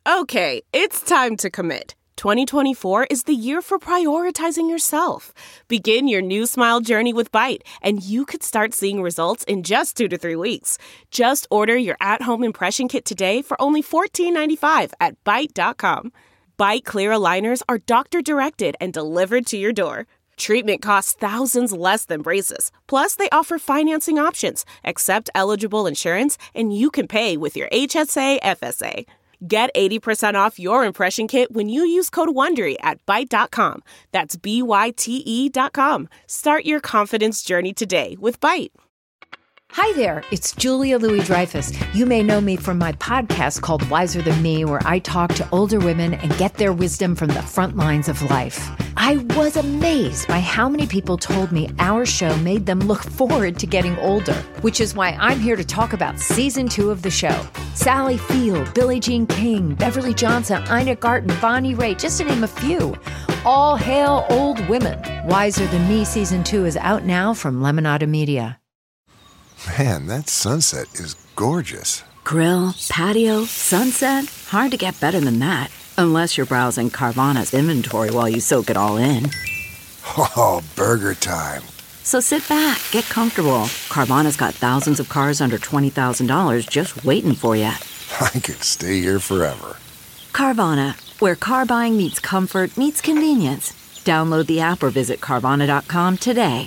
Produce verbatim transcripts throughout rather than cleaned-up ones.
Okay, it's time to commit. twenty twenty-four is the year for prioritizing yourself. Begin your new smile journey with Byte, and you could start seeing results in just two to three weeks. Just order your at-home impression kit today for only fourteen ninety-five at byte dot com. Byte Clear aligners are doctor-directed and delivered to your door. Treatment costs thousands less than braces. Plus, they offer financing options, accept eligible insurance, and you can pay with your H S A F S A. Get eighty percent off your impression kit when you use code WONDERY at byte dot com. That's B Y T E dot com. Start your confidence journey today with Byte. Hi there, it's Julia Louis-Dreyfus. You may know me from my podcast called Wiser Than Me, where I talk to older women and get their wisdom from the front lines of life. I was amazed by how many people told me our show made them look forward to getting older, which is why I'm here to talk about season two of the show. Sally Field, Billie Jean King, Beverly Johnson, Ina Garten, Bonnie Raitt, just to name a few. All hail old women. Wiser Than Me season two is out now from Lemonada Media. Man, that sunset is gorgeous. Grill, patio, sunset. Hard to get better than that. Unless you're browsing Carvana's inventory while you soak it all in. Oh, burger time. So sit back, get comfortable. Carvana's got thousands of cars under twenty thousand dollars just waiting for you. I could stay here forever. Carvana, where car buying meets comfort, meets convenience. Download the app or visit Carvana dot com today.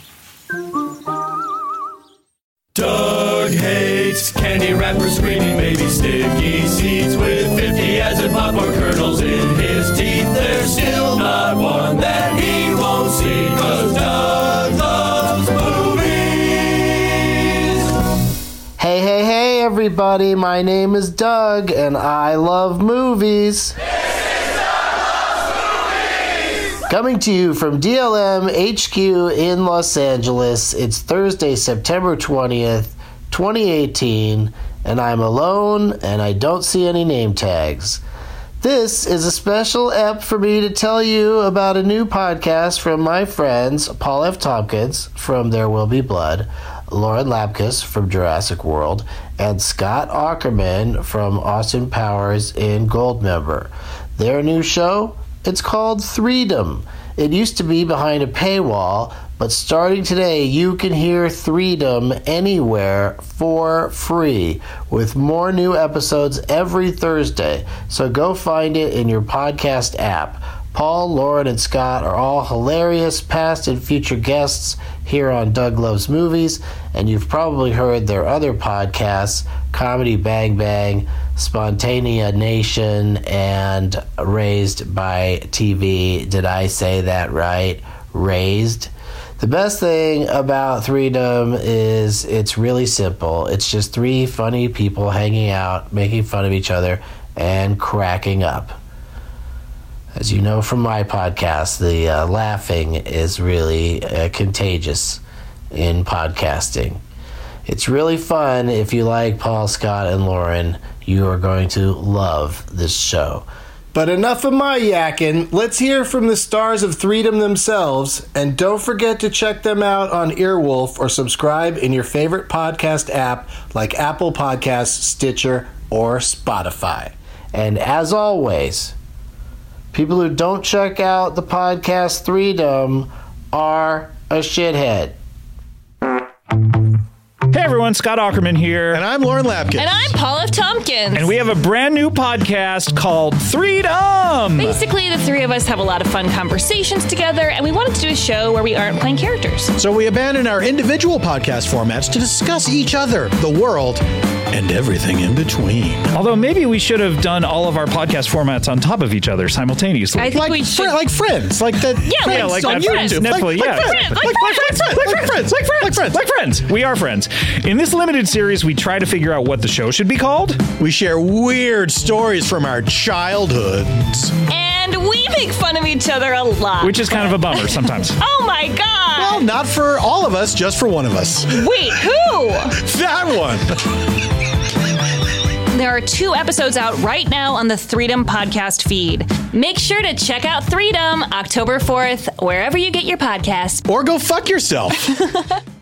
Doug hates candy wrappers, screaming baby sticky seeds with fifty acid popcorn kernels in his teeth. There's still not one that he won't see, 'cause Doug loves movies. Hey, hey, hey, everybody. My name is Doug, and I love movies. Coming to you from D L M H Q in Los Angeles, it's Thursday, September twentieth, twenty eighteen, and I'm alone, and I don't see any name tags. This is a special ep for me to tell you about a new podcast from my friends Paul F. Tompkins from There Will Be Blood, Lauren Lapkus from Jurassic World, and Scott Aukerman from Austin Powers in Goldmember. Their new show? It's called Threedom. It used to be behind a paywall, but starting today, you can hear Threedom anywhere for free, with more new episodes every Thursday. So go find it in your podcast app. Paul, Lauren, and Scott are all hilarious past and future guests here on Doug Loves Movies, and you've probably heard their other podcasts, Comedy Bang Bang, Spontanea Nation, and Raised by T V. Did I say that right? Raised. The best thing about Threedom is it's really simple. It's just three funny people hanging out, making fun of each other, and cracking up. As you know from my podcast, the uh, laughing is really uh, contagious in podcasting. It's really fun. If you like Paul, Scott, and Lauren, you are going to love this show. But enough of my yakking. Let's hear from the stars of Threedom themselves. And don't forget to check them out on Earwolf or subscribe in your favorite podcast app like Apple Podcasts, Stitcher, or Spotify. And as always, people who don't check out the podcast Threedom are a shithead. Hey everyone, Scott Aukerman here. And I'm Lauren Lapkus. And I'm Paul F. Tompkins. And we have a brand new podcast called Threedom. Basically, the three of us have a lot of fun conversations together, and we wanted to do a show where we aren't playing characters. So we abandoned our individual podcast formats to discuss each other, the world, and everything in between. Although maybe we should have done all of our podcast formats on top of each other simultaneously. I think like, we should. Fr- like friends. Like the yeah, friends yeah, like on friends. YouTube. Netflix, like, yeah. like, friends. Like, Like, like, friends. like, Like friends. Like friends. Like friends. Like friends. We are friends. In this limited series, we try to figure out what the show should be called. We share weird stories from our childhoods. And we make fun of each other a lot. Which is kind of a bummer sometimes. Oh my god! Well, not for all of us, just for one of us. Wait, who? That one. There are two episodes out right now on the Threedom podcast feed. Make sure to check out Threedom October fourth, wherever you get your podcasts. Or go fuck yourself.